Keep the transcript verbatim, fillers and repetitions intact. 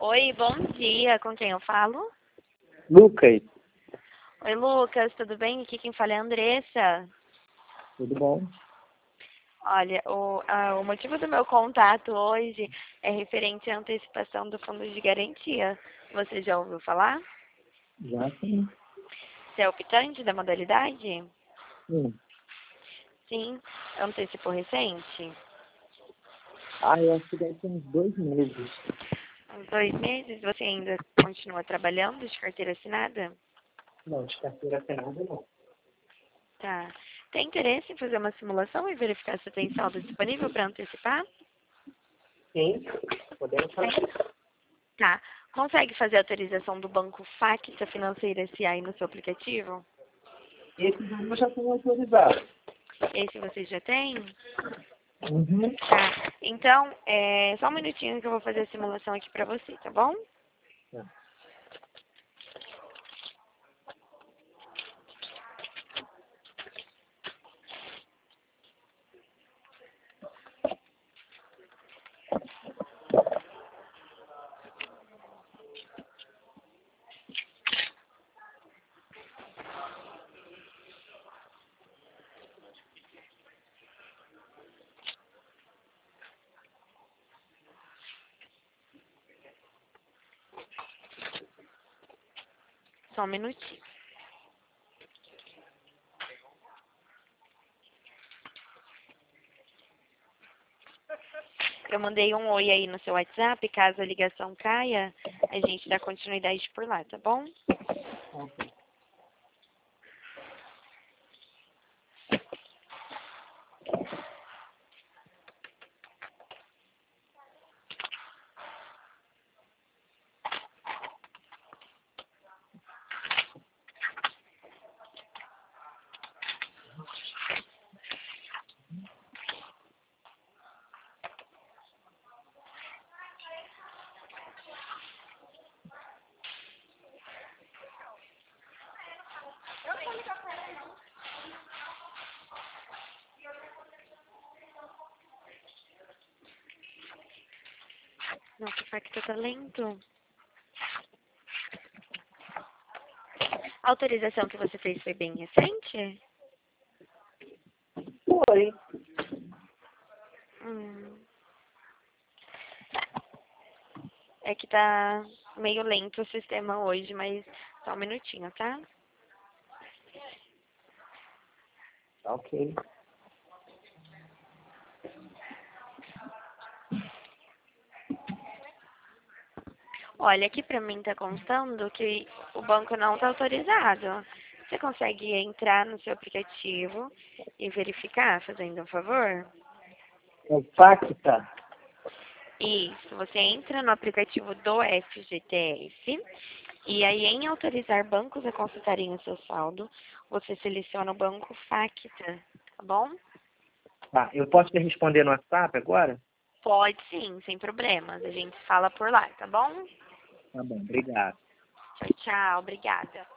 Oi, bom dia. Com quem eu falo? Lucas, Oi, Lucas, tudo bem? Aqui quem fala é a Andressa. tudo bom? Olha, o, ah, o motivo do meu contato hoje é referente à antecipação do fundo de garantia. Você já ouviu falar? Já sim. Você é optante da modalidade? Sim. Sim. Antecipou recente? Ah, eu acho que deve ter uns dois meses. Uns dois meses? Você ainda continua trabalhando de carteira assinada? Não, de carteira assinada não. Tá. Tem interesse em fazer uma simulação e verificar se tem saldo disponível para antecipar? Sim, podemos Tem. fazer. Tá. Consegue fazer a autorização do banco Facta Financeira S A no seu aplicativo? Esse daí eu já tenho autorizado. Esse você já tem? Uhum. Tá. Então, é só um minutinho que eu vou fazer a simulação aqui pra você, tá bom? Tá. Só um minutinho. Eu mandei um oi aí no seu WhatsApp, caso a ligação caia, a gente dá continuidade por lá, tá bom? Ok. Nossa, o Facta tá lento. A autorização que você fez foi bem recente? Foi. Hum. É que tá meio lento o sistema hoje, mas só um minutinho, tá? Ok. Olha, aqui pra mim tá constando que o banco não tá autorizado. Você consegue entrar no seu aplicativo e verificar, fazendo um favor? É o Pacta. Isso, você entra no aplicativo do F G T S e aí em autorizar bancos a consultarem o seu saldo, você seleciona o banco Facta, tá bom? Tá, eu posso te responder no WhatsApp agora? Pode sim, sem problemas. A gente fala por lá, tá bom? Tá bom, obrigado. Tchau, tchau. Obrigada.